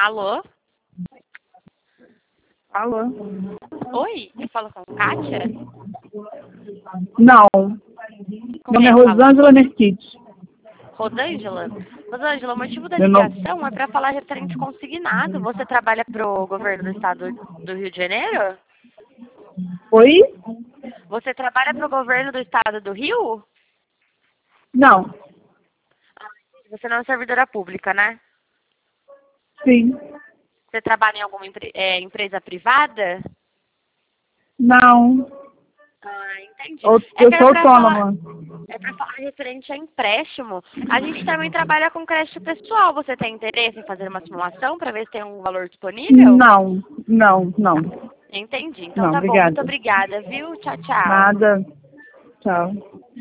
Alô? Alô? Oi, eu falo com Kátia? Não. Com Meu nome quem é eu falo? Rosângela Merquites. Rosângela? Rosângela, o motivo da Meu nome... ligação é para falar referente consignado. Você trabalha para o governo do estado do Rio de Janeiro? Oi? Você trabalha para o governo do estado do Rio? Não. Você não é servidora pública, né? Sim. Você trabalha em alguma empresa privada? Não. Ah, entendi. É Eu que sou autônoma. é para falar referente a empréstimo. A gente também trabalha com crédito pessoal. Você tem interesse em fazer uma simulação para ver se tem um valor disponível? Não. Não, Tá. não. Entendi. Então Não, tá bom. Muito obrigada. obrigada, viu? Tchau, tchau. Nada. Tchau.